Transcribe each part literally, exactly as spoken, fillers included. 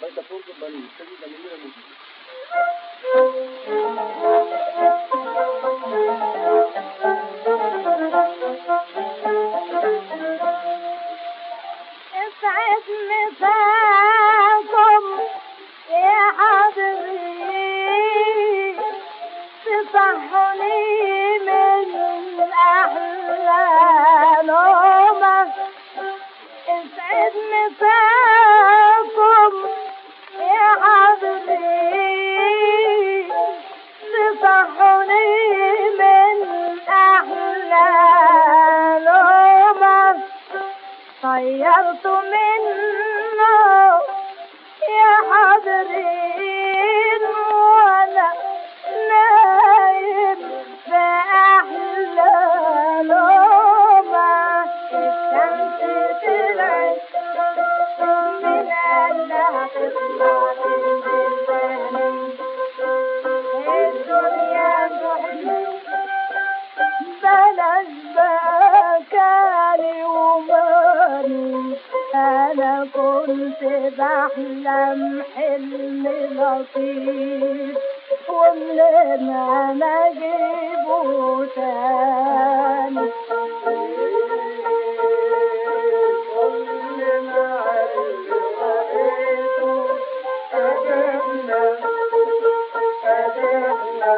اسعد مساكم يا حضري تصحني من أحلى نومة. اسعد مساكم يا حضري تصحني من أحلى نومة. طيرت منه يا حضرين وانا نايم بأحلى نومة. الشمس طلعت من أنها تطلع بالبلدان. الدنيا تحلو بلاش بكاني وماني. أنا كنت بحلم حلم لطيف ومنين أنا أجيبه تاني. كلنا عرفته أدهنا أدهنا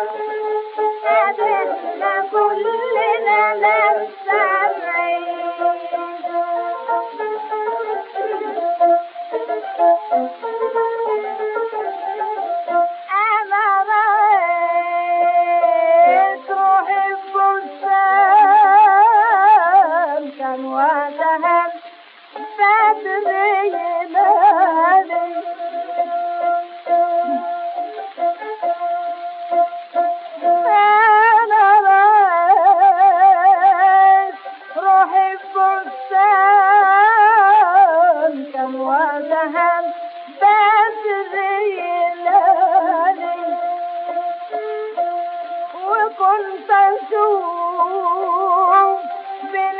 أدهنا كلنا للسمعين. أنا رأيت روحي ببستان كان وقتها بدري ينادي. أنا رأيت روحي ببستان كان وقتها بدري ينادي. وكنت أشوف بين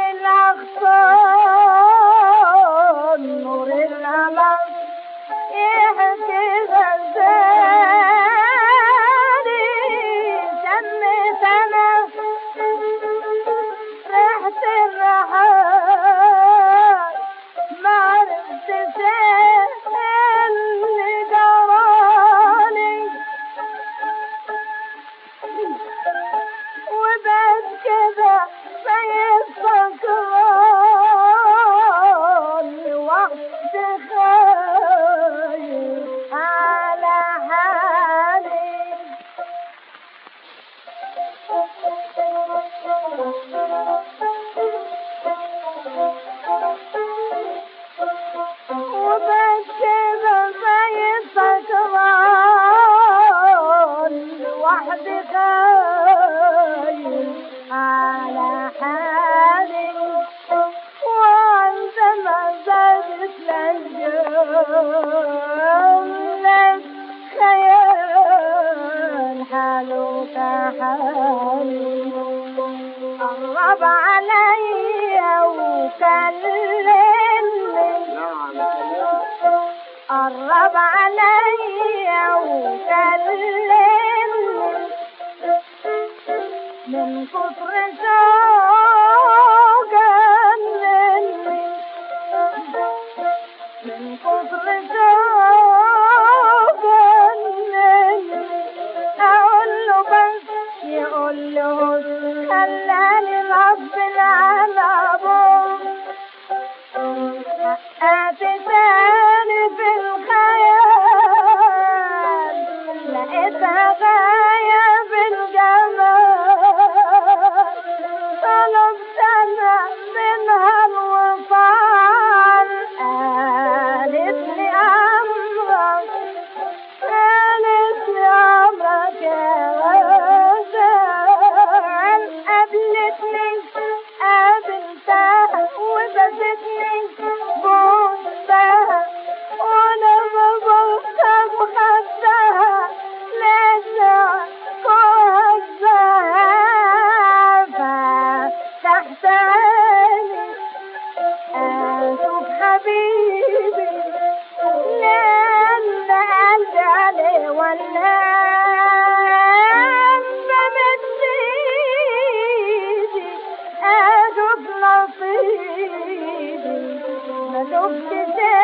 الأغصان نور القمر يحكي غزالي. شميت أنا ريحة الرحال ما عرفتش اللي جرالي. وبعد كده زي السكران لوحدي خايف على حالي. وبعد كده زي السكران لوحدي خايف على حالي. وعندما زادت الأيام لك خيال حاله كحالي. قرب عليا وكلمني قرب عليا وكلمني من كتر شوقه جنني. من كتر شوقه جنني. أقول له بس يقول له خلاني رب العالمين. حققت تاني في الخيال الكلام بمد ايدي ادوب نصيبي ما دبت